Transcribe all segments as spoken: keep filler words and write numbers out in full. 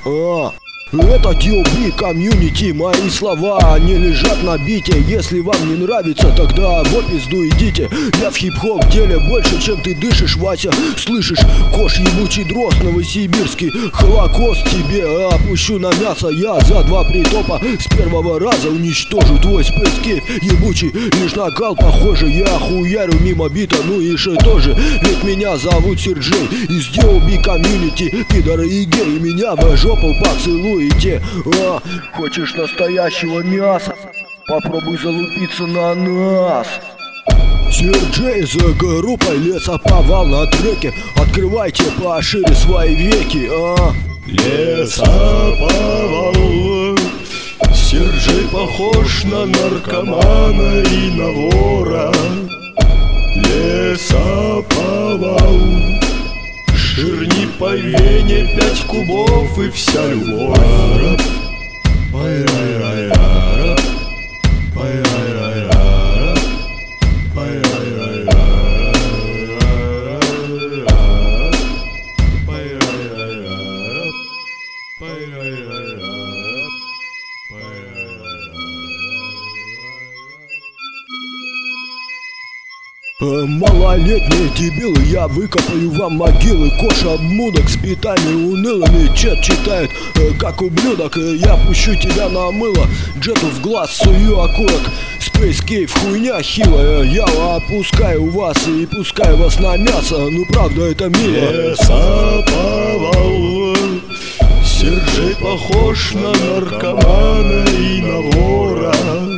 А, это ди о би комьюнити, мои слова не лежат на бите. Если вам не нравится, тогда в пизду идите. Я в хип-хоп деле больше, чем ты дышишь, Вася. Слышишь, кош ебучий дрозд новосибирский. Холокост тебе опущу на мясо. Я за два притопа с первого раза уничтожу твой спейскейп ебучий. Лишь на кал похоже, я хуярю мимо бита. Ну и ше тоже, ведь меня зовут Серджей из ди о би комьюнити. Пидоры и геи меня в жопу поцелуй. А, хочешь настоящего мяса? Попробуй залупиться на нас. Серджей за группой лесоповал на треке. Открывайте пошире свои веки. А. Лесоповал. Серджей похож на наркомана и на вора. Лесоповал. Ширни по вене пять кубов и вся любовь. Пай-рай-рай-рай, пай-рай-рай-рай, пай-рай-рай-рай, пай-рай-рай-рай, пай-рай-рай-рай, пай-рай-рай-рай. Малолетние дебилы, я выкопаю вам могилы. Кош обмудок с битами унылыми. Чет читает, э, как ублюдок. э, Я пущу тебя на мыло. Джету в глаз сую окурок. Спейскейп хуйня хилая. Я опускаю вас и пускаю вас на мясо. Ну правда это мило. Лесоповал. Серджей похож на наркомана и на вора.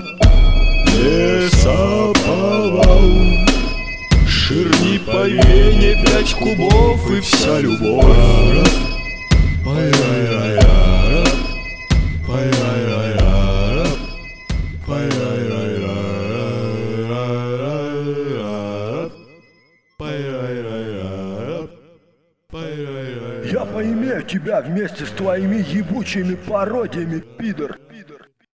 Лесоповал. Ширни по вене пять кубов и вся любовь. Пай-рай-рай-рай, пай-рай-рай-рай, пай-рай-рай-рай, пай-рай-рай-рай, пай-рай-рай-рай. Я поимею тебя вместе с твоими ебучими пародиями, пидор.